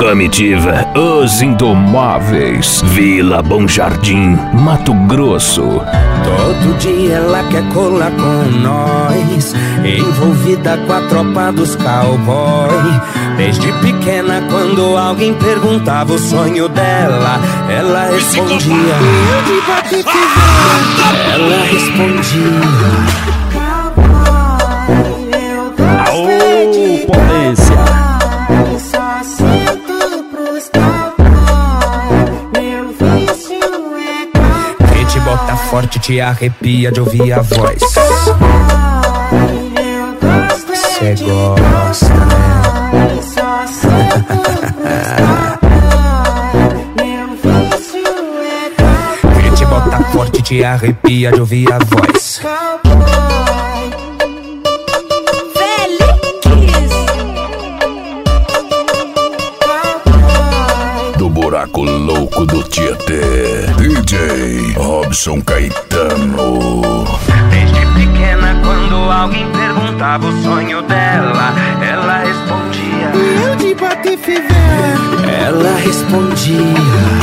Comitiva Os Indomáveis, Vila Bom Jardim, Mato Grosso. Todo dia ela quer colar com nós, envolvida com a tropa dos cowboy. Desde pequena, quando alguém perguntava o sonho dela, ela respondia. Ela respondia. Aô, potência! Só sinto pros cowboy, meu vício é cowboy. Quem te bota forte te arrepia de ouvir a voz. Cê gosta, né? Só sinto pros cowboy, meu vício é cowboy. Quem te bota forte te arrepia de ouvir a voz. Do buraco louco do Tietê, DJ Robson Caetano. Desde pequena, quando alguém perguntava o sonho dela, ela respondia. Eu de Patife velho. Ela respondia.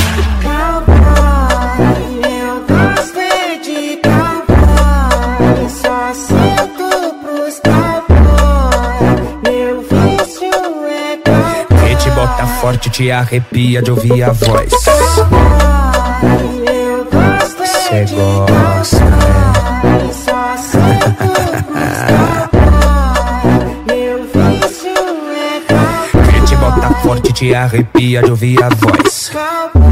Cowboy, eu gosto é de cowboy. Só sinto pros cowboy, meu vício é cowboy. Quem te bota forte te arrepia de ouvir a voz. Eu gosto é Cê de gosta, né? só sinto pros cowboy, meu vício é cowboy. Quem te bota forte te arrepia de ouvir a voz. Cowboy.